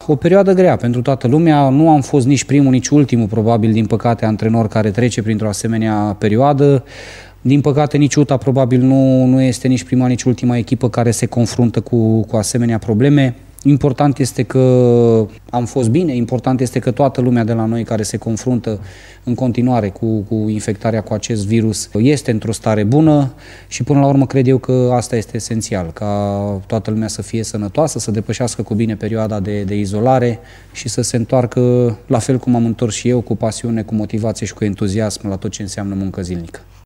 o perioadă grea pentru toată lumea. Nu am fost nici primul, nici ultimul, probabil, din păcate, antrenor care trece printr-o asemenea perioadă. Din păcate, nici UTA probabil nu este nici prima, nici ultima echipă care se confruntă cu asemenea probleme. Important este că am fost bine, important este că toată lumea de la noi care se confruntă în continuare cu infectarea cu acest virus este într-o stare bună și până la urmă cred eu că asta este esențial, ca toată lumea să fie sănătoasă, să depășească cu bine perioada de izolare și să se întoarcă la fel cum am întors și eu, cu pasiune, cu motivație și cu entuziasm la tot ce înseamnă muncă zilnică.